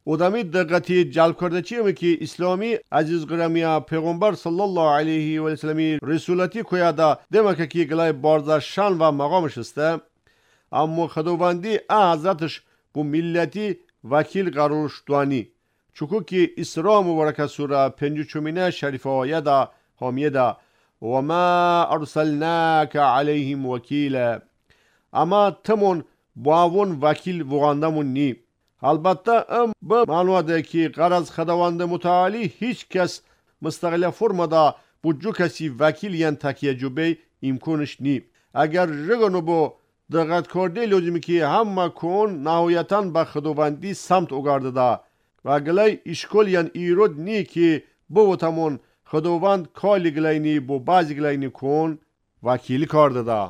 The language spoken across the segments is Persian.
ادمی دقتی جلب کرده چیه که اسلامی عزیز گرامی پیغمبر صلی الله علیه و سلم رسولتی کویادا دمکه که گلای بارزا شان و مقامش است. اما خداوندی حضرتش bu milleti vakil qaruluşdani. Çünkü ki İsra mübarek sura 53 şerife ya da hamiye da ve ma arsalnaka aleyhim vekila. Ama tamon bavun vakil vugandamun ni. Albatta bu manada ki qaraz xadavandı mutali hiç kes müstakile formada bu cukasi vakil yan takiyecube imkanış ni. Eğer rıgını bu دقت کرده لازمی که همه کون نهایتاً به خداوندی سمت اگرده ده و گلای اشکال یان ایرود نی که بو تمون خداوند کالی گلای نی بو بازی گلای نی کون وکیلی کرده ده.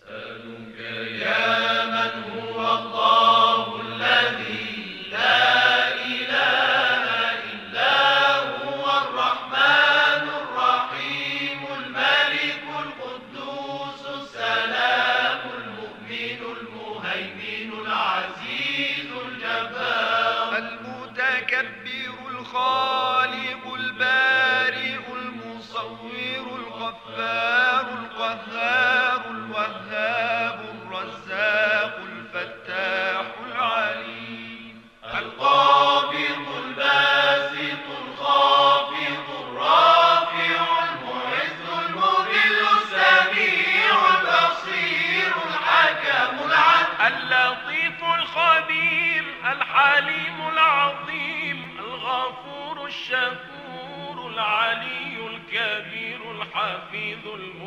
اللطيف الخبير الحليم العظيم الغفور الشكور العلي الكبير الحفيظ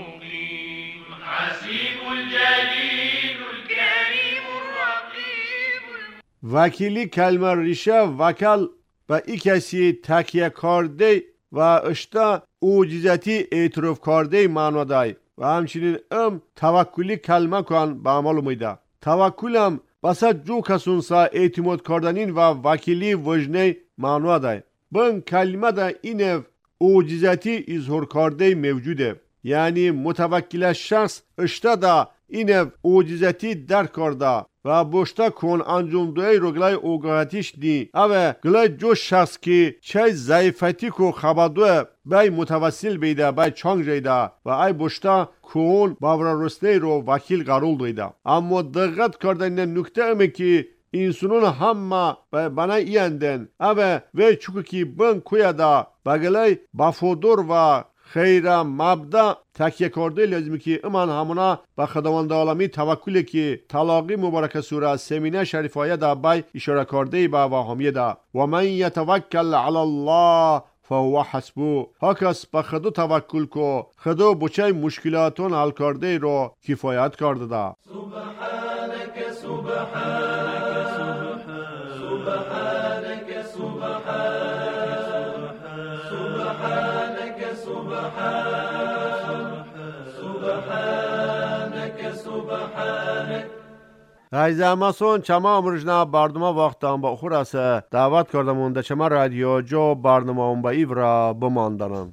المقيم الحسيب الجليل الكريم الرقيب. وکیلی کلمه ریشه وکل و ای کسی تکیه کرده و اشتا اوجیزتی اعتراف کرده معنا دای و همچنین توکلی کلمه کن به عمل میده. توکلم بسا جو کسونسا اعتماد کردنین و وکیلی وجنه معنا دای. بن کلمه دا اینه اوجیزتی اظهار کرده موجوده، یعنی متوکل شخص اشتا دا اینه اوجیزتی درک کرده و بوشتا کن انجام دوی رو گلای اوگاهتیش دی اوه گلای جو شخص که چای ضعیفتی کو خبادوه بای متوسل بیده بای چانگ جیده و ای بوشتا کن باورا رسته رو وکیل قرول دویده. اما دقت کردن نکته امه که اینسونون همه بنا ایندن اوه وی چوکو که بن کویا دا بگلای بافودور و خیر مبدا تکیه کرده لازمی که امان همونا به خداوند عالمی توکلی که طلاقی مبارک سوره سمینه شریفایه دا بای اشاره کرده با واهمیه دا و من یتوکل علی الله فهو حسبو. هاکس به خدا توکل کو خدا بچه مشکلاتون حل کرده رو کفایت کرده دا. سبحانك سبحانك سبحانك سبحانك سبحانك سبحانك. عزیز همسون چما امروزنا برنامه وقتم با اخور است دعوت کردم اونده چما رادیو جو برنامه اون با ایورا بماندنم.